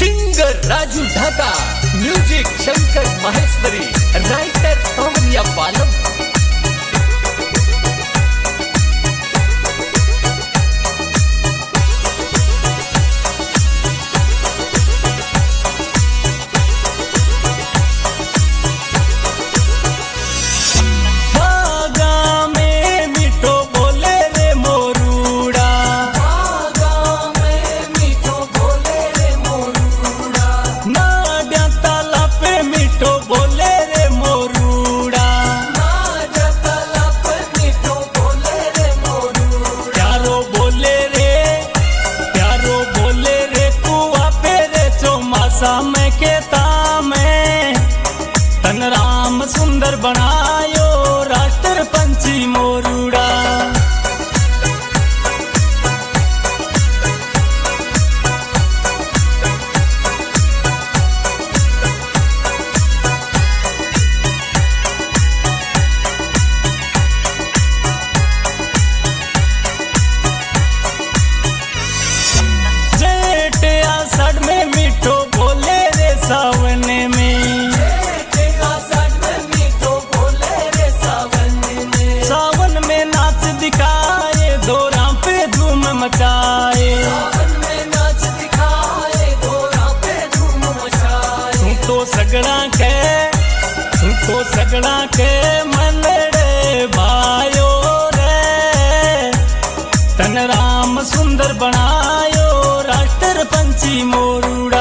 Singer Raju Dhaka, music Shankar Maheshwari, writer Saumya Balam. में के तामे तन राम सुंदर बनायो राष्ट्र पंछी मोरूड़ा। जेठ आषाढ़ में मीठो बोले रे सावने में, सावन में नाच दिखाए दौरा पे धूम मचाए। तू तो सगड़ा के मनड़े भायो रे तन राम सुंदर बनायो राष्ट्र पंछी मोरूड़ा।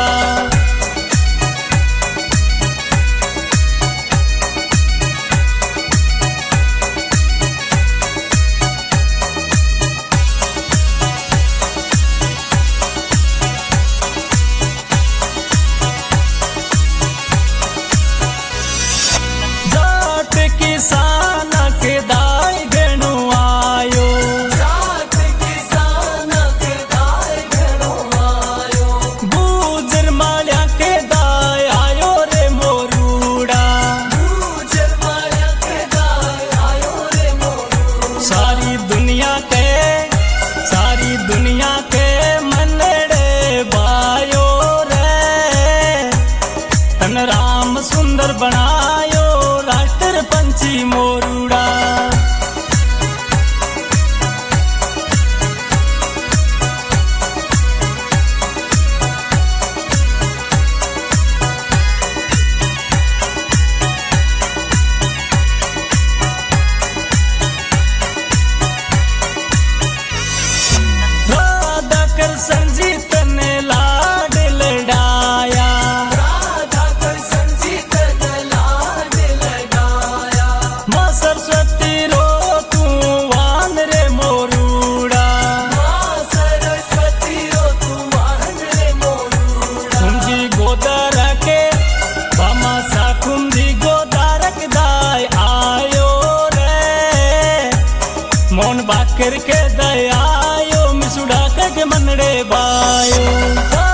किसान के दाय गणु आयो, गुजर माल्या के दाय आयो रे मोरूड़ा। सारी दुनिया के मनड़े बायो रे तन राम सुंदर बनायो राष्ट्र पंछी मोरूड़ा। राधा कृष्ण जी तने लाड लड़ाया, सरस्वती रो तू वान रे मोरूड़ा। कुंजी गोदर के बामा सा कुंजी गोदारक दाय आयो रे मोन बाकर के दयायो मिसुड़ा के मनड़े बायो।